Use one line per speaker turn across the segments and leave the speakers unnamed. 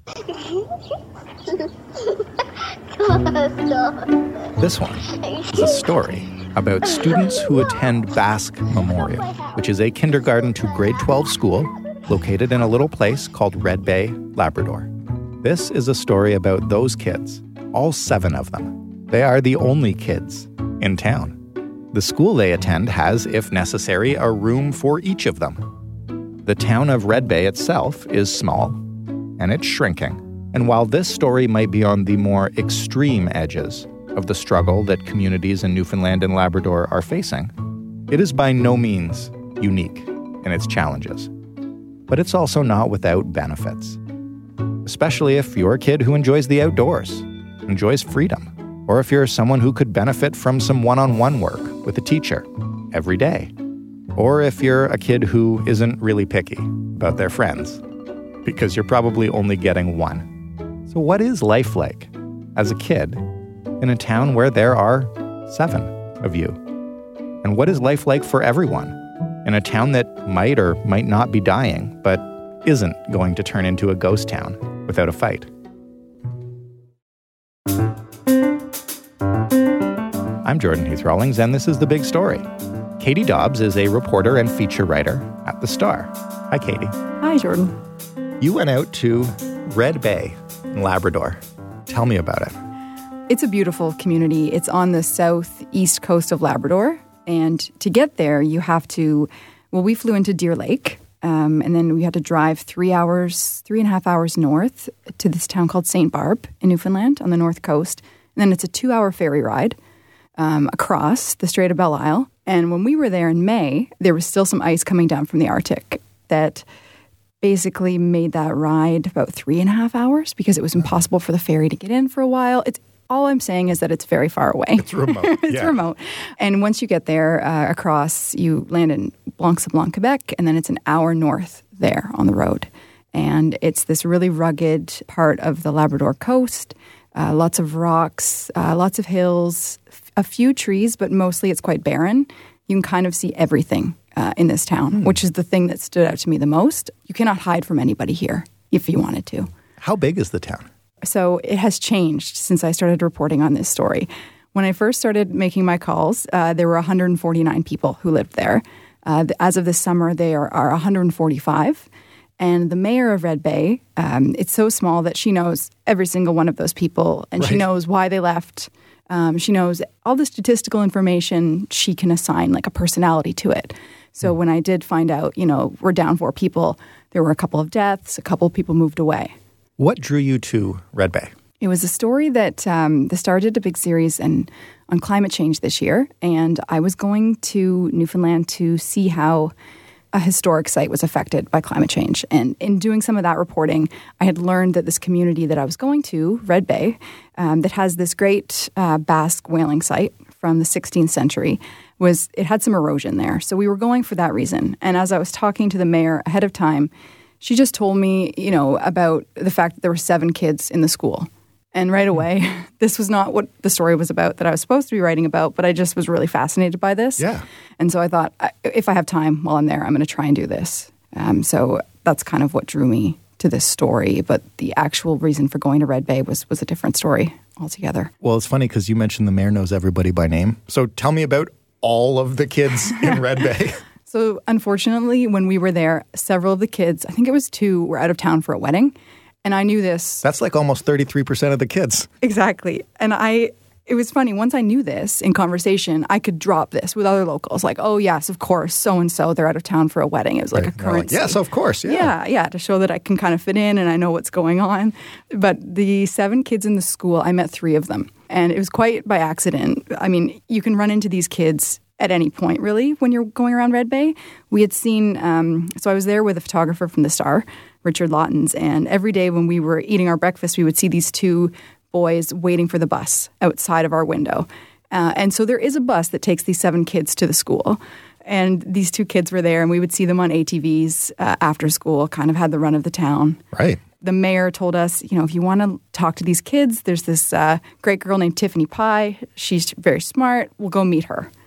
This one is a story about students who attend Basque Memorial, which is a kindergarten to grade 12 school located in a little place called Red Bay, Labrador. This is a story about those kids, all 7 of them. They are the only kids in town. The school they attend has, if necessary, a room for each of them. The town of Red Bay itself is small, and it's shrinking. And while this story might be on the more extreme edges of the struggle that communities in Newfoundland and Labrador are facing, it is by no means unique in its challenges. But it's also not without benefits, especially if you're a kid who enjoys the outdoors, enjoys freedom, or if you're someone who could benefit from some one-on-one work with a teacher every day, or if you're a kid who isn't really picky about their friends, because you're probably only getting one. So what is life like as a kid in a town where there are 7 of you? And what is life like for everyone in a town that might or might not be dying, but isn't going to turn into a ghost town without a fight? I'm Jordan Heath Rawlings, and this is The Big Story. Katie Dobbs is a reporter and feature writer at The Star. Hi, Katie.
Hi, Jordan.
You went out to Red Bay in Labrador. Tell me about it.
It's a beautiful community. It's on the southeast coast of Labrador. And to get there, you have to, we flew into Deer Lake, and then we had to drive 3.5 hours north to this town called St. Barb in Newfoundland on the north coast. And then it's a 2-hour ferry ride across the Strait of Belle Isle. And when we were there in May, there was still some ice coming down from the Arctic that basically made that ride about 3.5 hours because it was impossible for the ferry to get in for a while. All I'm saying is that it's very far away.
It's remote.
It's remote. And once you get there across, you land in Blanc-Sablon, Quebec, and then it's an hour north there on the road. And it's this really rugged part of the Labrador coast, lots of rocks, lots of hills, a few trees, but mostly it's quite barren. You can kind of see everything in this town, which is the thing that stood out to me the most. You cannot hide from anybody here if you wanted to.
How big is the town?
So it has changed since I started reporting on this story. When I first started making my calls, there were 149 people who lived there. As of this summer, there are 145. And the mayor of Red Bay, it's so small that she knows every single one of those people, and she knows why they left. She knows all the statistical information. She can assign like a personality to it. So when I did find out, we're down 4 people, there were a couple of deaths, a couple of people moved away.
What drew you to Red Bay?
It was a story that the Star did a big series on climate change this year, and I was going to Newfoundland to see how a historic site was affected by climate change. And in doing some of that reporting, I had learned that this community that I was going to, Red Bay, that has this great Basque whaling site from the 16th century, it had some erosion there. So we were going for that reason. And as I was talking to the mayor ahead of time, she just told me, about the fact that there were 7 kids in the school. And right away, this was not what the story was about that I was supposed to be writing about, but I just was really fascinated by this.
Yeah.
And so I thought, if I have time while I'm there, I'm going to try and do this. So that's kind of what drew me to this story. But the actual reason for going to Red Bay was a different story altogether.
Well, it's funny because you mentioned the mayor knows everybody by name. So tell me about all of the kids in Red Bay.
So unfortunately, when we were there, several of the kids, I think it was 2, were out of town for a wedding. And I knew this.
That's like almost 33% of the kids.
Exactly. And it was funny. Once I knew this in conversation, I could drop this with other locals. Like, oh, yes, of course, so-and-so, they're out of town for a wedding. It was like a currency.
Yes, of course. Yeah.
Yeah, to show that I can kind of fit in and I know what's going on. But the 7 kids in the school, I met 3 of them. And it was quite by accident. I mean, you can run into these kids at any point, really, when you're going around Red Bay. We had seen, so I was there with a photographer from The Star, Richard Lottens, and every day when we were eating our breakfast, we would see these 2 boys waiting for the bus outside of our window. And so there is a bus that takes these 7 kids to the school. And these 2 kids were there, and we would see them on ATVs after school, kind of had the run of the town.
Right.
The mayor told us, if you want to talk to these kids, there's this great girl named Tiffany Pye. She's very smart. We'll go meet her.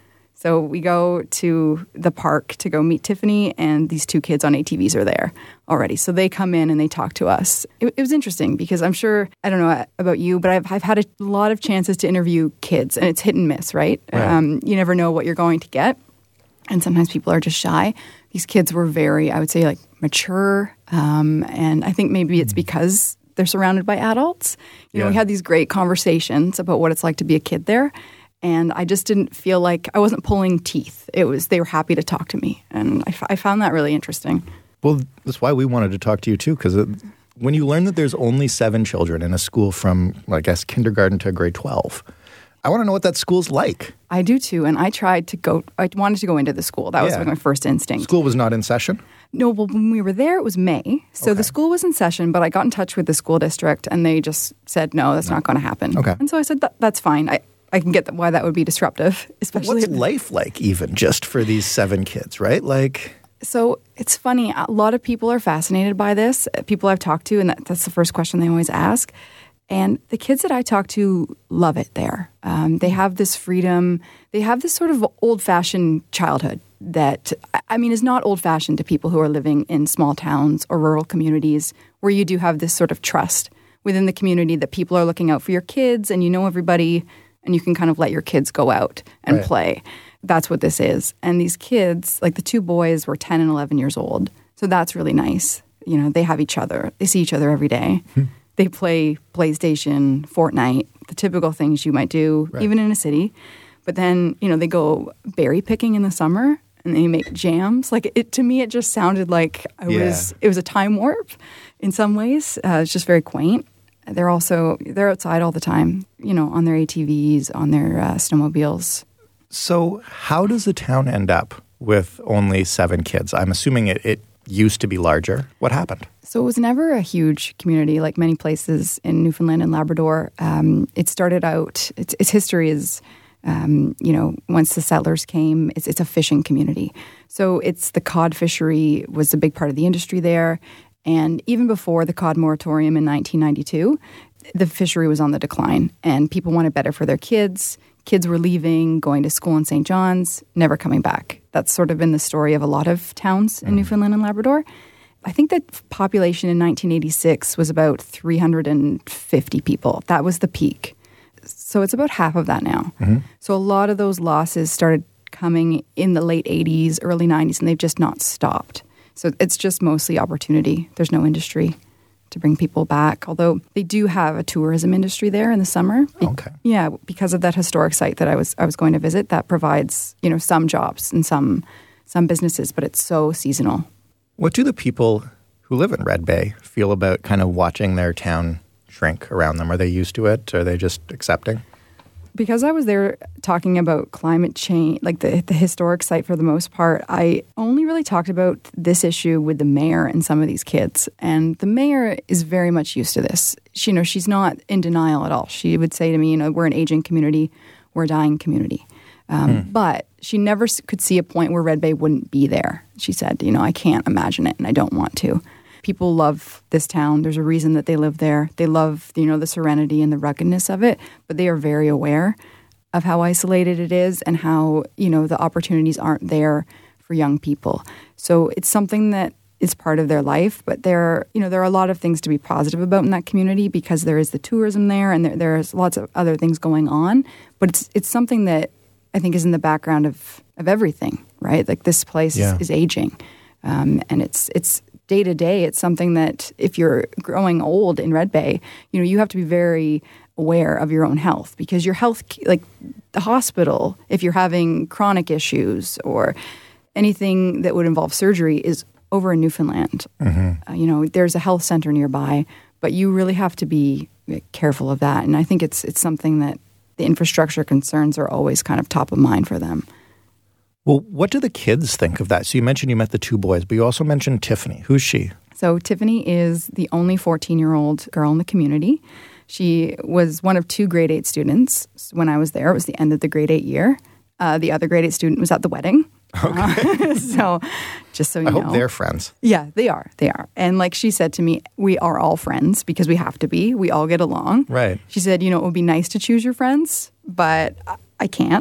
So we go to the park to go meet Tiffany, and these two kids on ATVs are there already. So they come in and they talk to us. It was interesting because I'm sure, I don't know about you, but I've had a lot of chances to interview kids, and it's hit and miss, right? You never know what you're going to get. And sometimes people are just shy. These kids were very, I would say, like mature. And I think maybe it's because they're surrounded by adults. You know, we had these great conversations about what it's like to be a kid there. And I just didn't feel like I wasn't pulling teeth. They were happy to talk to me. And I found that really interesting.
Well, that's why we wanted to talk to you too, because when you learn that there's only 7 children in a school from, I guess, kindergarten to grade 12, I want to know what that school's like.
I do too. And I wanted to go into the school. That was my first instinct.
School was not in session?
No, well, when we were there, it was May. So the school was in session, but I got in touch with the school district and they just said, no, that's not going to happen.
Okay.
And so I said, that's fine. I can get why that would be disruptive, especially.
What's life like even just for these 7 kids, right?
So it's funny. A lot of people are fascinated by this. People I've talked to, and that's the first question they always ask. And the kids that I talk to love it there. They have this freedom. They have this sort of old-fashioned childhood that, I mean, is not old-fashioned to people who are living in small towns or rural communities where you do have this sort of trust within the community that people are looking out for your kids and you know everybody and you can kind of let your kids go out and play. That's what this is. And these kids, like the 2 boys were 10 and 11 years old. So that's really nice. You know, they have each other. They see each other every day. They play PlayStation, Fortnite, the typical things you might do, even in a city. But then, you know, they go berry picking in the summer and they make jams. Like, to me, it just sounded like it was a time warp in some ways. It's just very quaint. They're outside all the time, you know, on their ATVs, on their snowmobiles.
So how does the town end up with only 7 kids? I'm assuming it used to be larger. What happened?
So it was never a huge community like many places in Newfoundland and Labrador. It started out, its history is, you know, once the settlers came, it's a fishing community. So it's the cod fishery was a big part of the industry there. And even before the cod moratorium in 1992, the fishery was on the decline and people wanted better for their kids. Kids were leaving, going to school in St. John's, never coming back. That's sort of been the story of a lot of towns in Newfoundland and Labrador. I think that population in 1986 was about 350 people. That was the peak. So it's about half of that now. So a lot of those losses started coming in the late 80s, early 90s, and they've just not stopped. So it's just mostly opportunity. There's no industry to bring people back, although they do have a tourism industry there in the summer. Yeah, because of that historic site that I was going to visit, that provides, you know, some jobs and some businesses, but it's so seasonal.
What do the people who live in Red Bay feel about kind of watching their town shrink around them? Are they used to it? Are they just accepting?
Because I was there talking about climate change, like the historic site for the most part, I only really talked about this issue with the mayor and some of these kids. And the mayor is very much used to this. She's not in denial at all. She would say to me, you know, we're an aging community, we're a dying community. But she never could see a point where Red Bay wouldn't be there. She said, you know, I can't imagine it and I don't want to. People love this town. There's a reason that they live there. They love, you know, the serenity and the ruggedness of it, but they are very aware of how isolated it is and how, you know, the opportunities aren't there for young people. So it's something that is part of their life, but there are a lot of things to be positive about in that community because there is the tourism there and there's lots of other things going on, but it's something that I think is in the background of everything, right? Like this place is aging, and it's day to day. It's something that if you're growing old in Red Bay, you know, you have to be very aware of your own health because your health, like the hospital, if you're having chronic issues or anything that would involve surgery is over in Newfoundland. You know, there's a health center nearby, but you really have to be careful of that. And I think it's something that the infrastructure concerns are always kind of top of mind for them.
Well, what do the kids think of that? So you mentioned you met the 2 boys, but you also mentioned Tiffany. Who's she?
So Tiffany is the only 14-year-old girl in the community. She was one of 2 grade 8 students when I was there. It was the end of the grade 8 year. The other grade 8 student was at the wedding.
Okay.
So just so you know.
I hope they're friends.
Yeah, they are. They are. And like she said to me, we are all friends because we have to be. We all get along.
Right.
She said, you know, it would be nice to choose your friends, but I can't.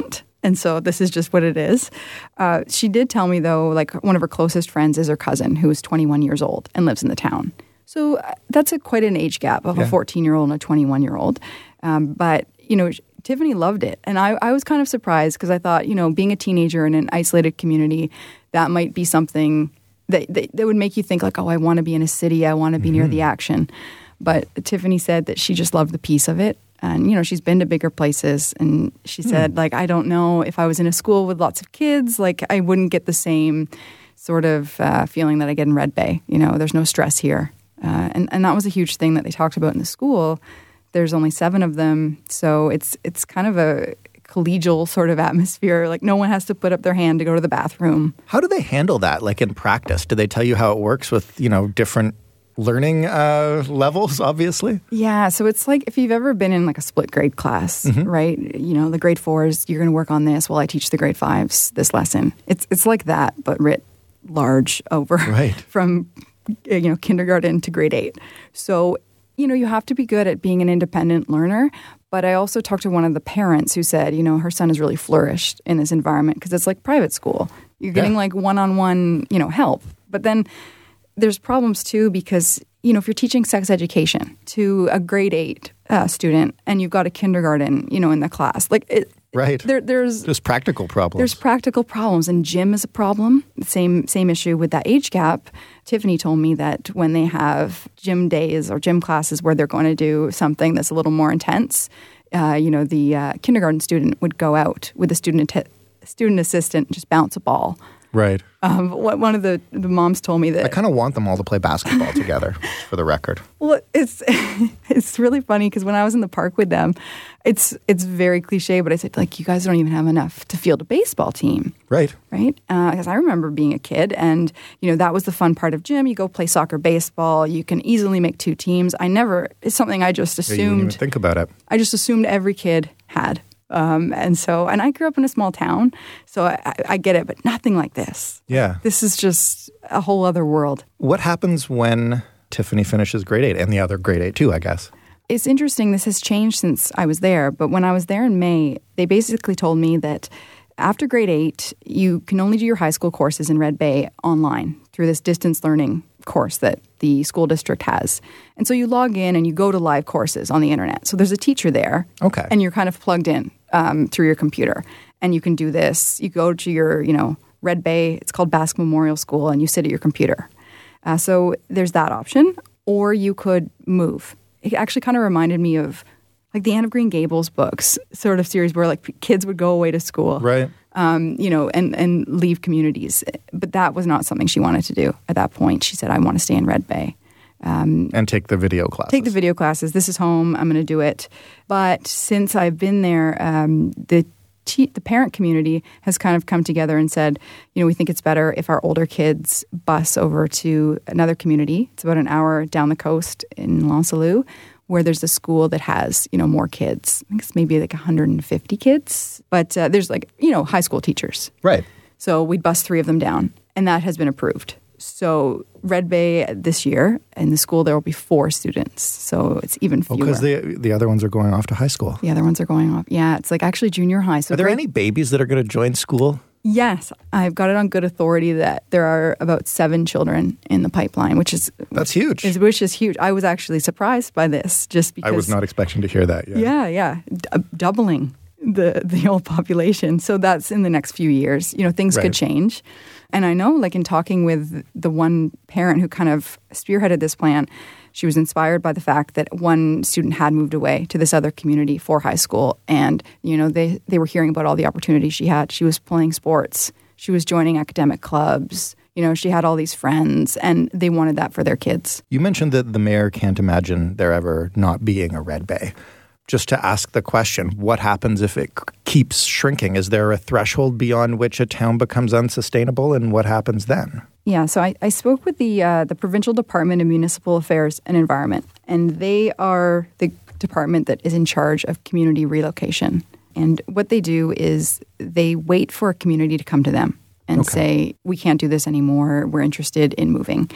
And so this is just what it is. She did tell me, though, like one of her closest friends is her cousin, who is 21 years old and lives in the town. So that's quite an age gap of a 14-year-old and a 21-year-old. But, Tiffany loved it. And I was kind of surprised because I thought, being a teenager in an isolated community, that might be something that would make you think like, oh, I want to be in a city. I want to be near the action. But Tiffany said that she just loved the peace of it. And, she's been to bigger places. And she said, like, I don't know if I was in a school with lots of kids, like I wouldn't get the same sort of feeling that I get in Red Bay. There's no stress here. And that was a huge thing that they talked about in the school. There's only 7 of them. So it's kind of a collegial sort of atmosphere. Like no one has to put up their hand to go to the bathroom.
How do they handle that, like in practice? Do they tell you how it works with, different learning levels, obviously?
Yeah. So it's like if you've ever been in like a split grade class, right? The grade 4s, you're going to work on this while I teach the grade 5s this lesson. It's like that, but writ large over from, kindergarten to grade 8. So, you have to be good at being an independent learner. But I also talked to one of the parents who said, her son has really flourished in this environment because it's like private school. You're getting like one-on-one, help. But then there's problems too because, if you're teaching sex education to a grade 8 student and you've got a kindergarten, in the class, like there's
practical problems.
There's practical problems, and gym is a problem. Same issue with that age gap. Tiffany told me that when they have gym days or gym classes where they're going to do something that's a little more intense, the kindergarten student would go out with the student assistant and just bounce a ball.
Right.
One of the moms told me that
I kind of want them all to play basketball together, for the record.
Well, it's really funny because when I was in the park with them, it's very cliche, but I said, like, you guys don't even have enough to field a baseball team.
Right.
Right? Because I remember being a kid and, that was the fun part of gym. You go play soccer, baseball. You can easily make 2 teams. It's something I just assumed.
You didn't even think about it.
I just assumed every kid had. And I grew up in a small town, so I get it, but nothing like this.
Yeah.
This is just a whole other world.
What happens when Tiffany finishes grade 8 and the other grade 8 too, I guess?
It's interesting. This has changed since I was there, but when I was there in May, they basically told me that after grade 8, you can only do your high school courses in Red Bay online through this distance learning course that the school district has. And so you log in and you go to live courses on the internet. So there's a teacher there.
Okay.
And you're kind of plugged in through your computer. And you can do this. You go to your, Red Bay, it's called Basque Memorial School, and you sit at your computer. So there's that option. Or you could move. It actually kind of reminded me of like the Anne of Green Gables books sort of series where like kids would go away to school.
Right.
And leave communities. But that was not something she wanted to do at that point. She said, I want to stay in Red Bay.
And take the video classes.
Take the video classes. This is home. I'm going to do it. But since I've been there, the parent community has kind of come together and said, we think it's better if our older kids bus over to another community. It's about an hour down the coast in Lancelot, where there's a school that has, more kids. I think it's maybe like 150 kids. But there's like, high school teachers.
Right.
So we'd bus 3 of them down, and that has been approved. So Red Bay this year, in the school, there will be 4 students. So it's even fewer.
Because the other ones are going off to high school.
The other ones are going off. Yeah, it's like actually junior high. So
are there any babies that are going to join school?
Yes. I've got it on good authority that there are about 7 children in the pipeline, which is...
That's huge.
Which is huge. I was actually surprised by this just because...
I was not expecting to hear that.
Yeah. Doubling the old population. So that's in the next few years. Things could change. And I know, like in talking with the one parent who kind of spearheaded this plan, she was inspired by the fact that one student had moved away to this other community for high school. And, they were hearing about all the opportunities she had. She was playing sports. She was joining academic clubs. She had all these friends, and they wanted that for their kids.
You mentioned that the mayor can't imagine there ever not being a Red Bay. Just to ask the question, what happens if it keeps shrinking? Is there a threshold beyond which a town becomes unsustainable, and what happens then?
Yeah, so I spoke with the Provincial Department of Municipal Affairs and Environment, and they are the department that is in charge of community relocation. And what they do is they wait for a community to come to them and say, we can't do this anymore, we're interested in moving.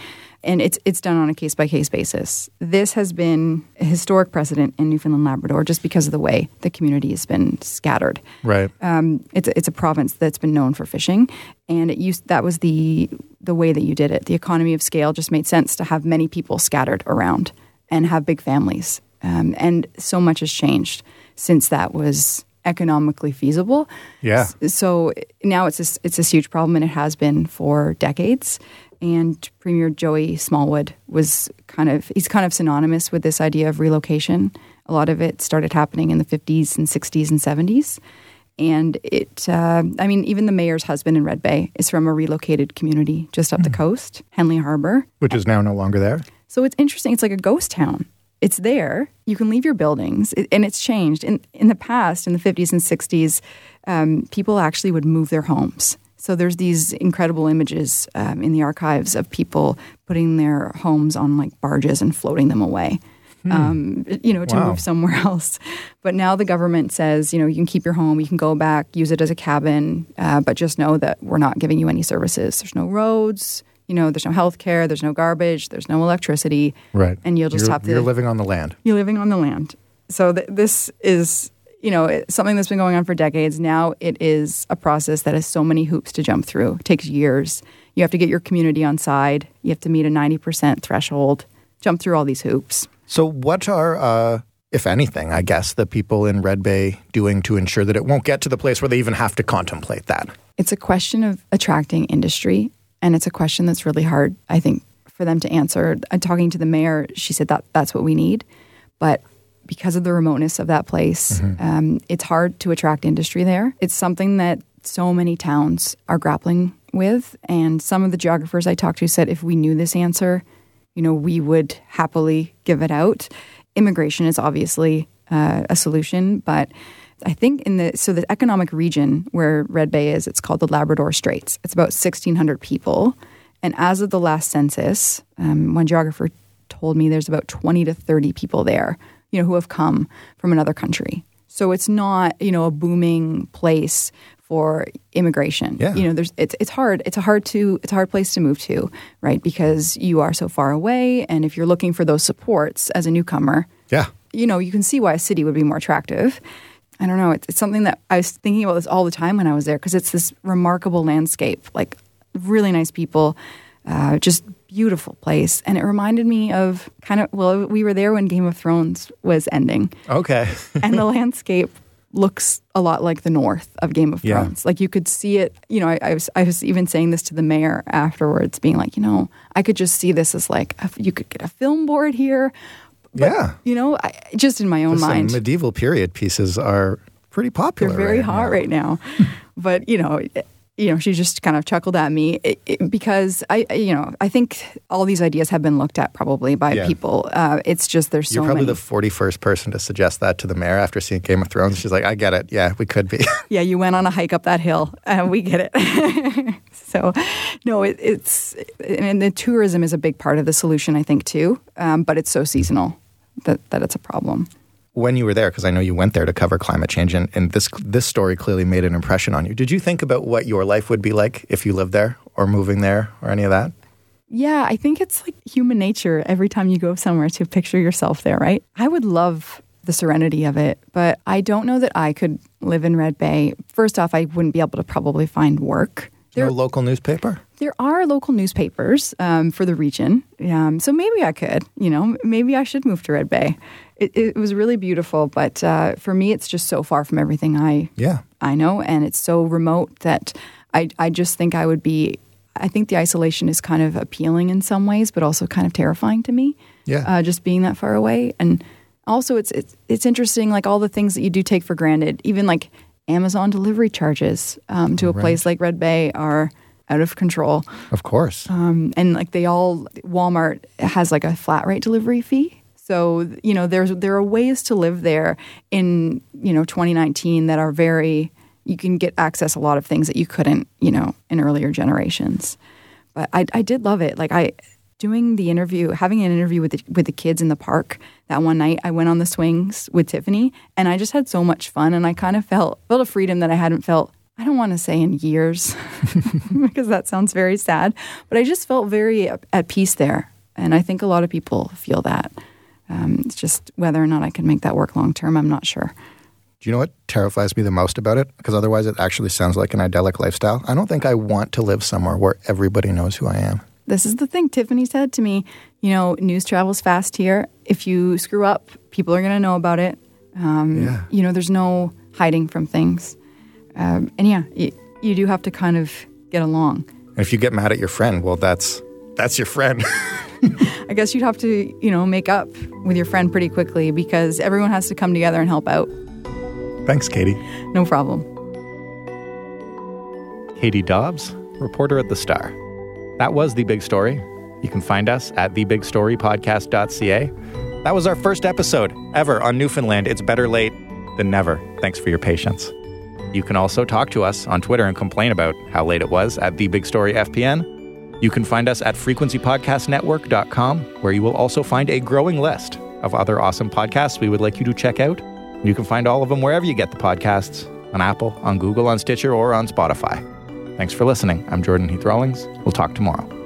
And it's done on a case-by-case basis. This has been a historic precedent in Newfoundland Labrador just because of the way the community has been scattered.
Right.
It's a province that's been known for fishing, and that was the way that you did it. The economy of scale just made sense to have many people scattered around and have big families. And so much has changed since that was economically feasible.
Yeah.
So now it's this huge problem, and it has been for decades. And Premier Joey Smallwood he's kind of synonymous with this idea of relocation. A lot of it started happening in the 50s and 60s and 70s. And even the mayor's husband in Red Bay is from a relocated community just up the coast, Henley Harbor.
Which is now no longer there.
So it's interesting. It's like a ghost town. It's there. You can leave your buildings, and it's changed. In the past, in the 50s and 60s, people actually would move their homes. So there's these incredible images in the archives of people putting their homes on like barges and floating them away, to move somewhere else. But now the government says, you can keep your home, you can go back, use it as a cabin, but just know that we're not giving you any services. There's no roads, there's no health care, there's no garbage, there's no electricity.
Right.
And you're
living on the land.
You're living on the land. So this is... it's something that's been going on for decades. Now it is a process that has so many hoops to jump through. It takes years. You have to get your community on side. You have to meet a 90% threshold, jump through all these hoops.
So what are, if anything, I guess, the people in Red Bay doing to ensure that it won't get to the place where they even have to contemplate that?
It's a question of attracting industry, and it's a question that's really hard, I think, for them to answer. Talking to the mayor, she said that's what we need. But because of the remoteness of that place, it's hard to attract industry there. It's something that so many towns are grappling with. And some of the geographers I talked to said if we knew this answer, we would happily give it out. Immigration is obviously a solution, but I think the economic region where Red Bay is, it's called the Labrador Straits. It's about 1,600 people. And as of the last census, one geographer told me there's about 20 to 30 people there, who have come from another country. So it's not, a booming place for immigration.
Yeah.
It's hard. It's a hard place to move to, right? Because you are so far away, and if you're looking for those supports as a newcomer, you can see why a city would be more attractive. I don't know. It's something that I was thinking about this all the time when I was there, because it's this remarkable landscape, like really nice people, just beautiful place. And it reminded me of we were there when Game of Thrones was ending.
Okay.
And the landscape looks a lot like the north of Game of Thrones. Like you could see it, I was even saying this to the mayor afterwards, being like, I could just see this as like, you could get a film board here. But, just in my own mind.
Medieval period pieces are pretty popular.
They're very hot right now. But, she just kind of chuckled at me because I think all these ideas have been looked at probably by people. It's just there's so many.
You're probably the 41st person to suggest that to the mayor after seeing Game of Thrones. She's like, I get it. Yeah, we could be.
Yeah, you went on a hike up that hill. We get it. So, no, it's and the tourism is a big part of the solution, I think, too. But it's so seasonal that it's a problem.
When you were there, because I know you went there to cover climate change, and this story clearly made an impression on you. Did you think about what your life would be like if you lived there or moving there or any of that?
Yeah, I think it's like human nature every time you go somewhere to picture yourself there, right? I would love the serenity of it, but I don't know that I could live in Red Bay. First off, I wouldn't be able to probably find work.
No local newspaper? There
are local newspapers for the region. So maybe I could, maybe I should move to Red Bay. It was really beautiful, but for me, it's just so far from everything I know, and it's so remote that I just think I think the isolation is kind of appealing in some ways, but also kind of terrifying to me. Yeah, just being that far away, and also it's interesting, like all the things that you do take for granted, even like Amazon delivery charges to a place like Red Bay are out of control.
Of course,
and like Walmart has like a flat rate delivery fee. So, there are ways to live there in, 2019 that are you can get access a lot of things that you couldn't, in earlier generations. But I did love it. Like having an interview with the kids in the park that one night, I went on the swings with Tiffany and I just had so much fun, and I kind of felt a freedom that I hadn't felt, I don't want to say in years because that sounds very sad, but I just felt very at peace there. And I think a lot of people feel that. It's just whether or not I can make that work long term, I'm not sure.
Do you know what terrifies me the most about it? Because otherwise it actually sounds like an idyllic lifestyle. I don't think I want to live somewhere where everybody knows who I am.
This is the thing. Tiffany said to me, news travels fast here. If you screw up, people are going to know about it. There's no hiding from things. You do have to kind of get along.
And if you get mad at your friend, well, that's your friend.
I guess you'd have to, make up with your friend pretty quickly because everyone has to come together and help out.
Thanks, Katie.
No problem.
Katie Dobbs, reporter at The Star. That was The Big Story. You can find us at thebigstorypodcast.ca. That was our first episode ever on Newfoundland. It's better late than never. Thanks for your patience. You can also talk to us on Twitter and complain about how late it was at The Big Story FPN. You can find us at frequencypodcastnetwork.com, where you will also find a growing list of other awesome podcasts we would like you to check out. You can find all of them wherever you get the podcasts, on Apple, on Google, on Stitcher, or on Spotify. Thanks for listening. I'm Jordan Heath Rawlings. We'll talk tomorrow.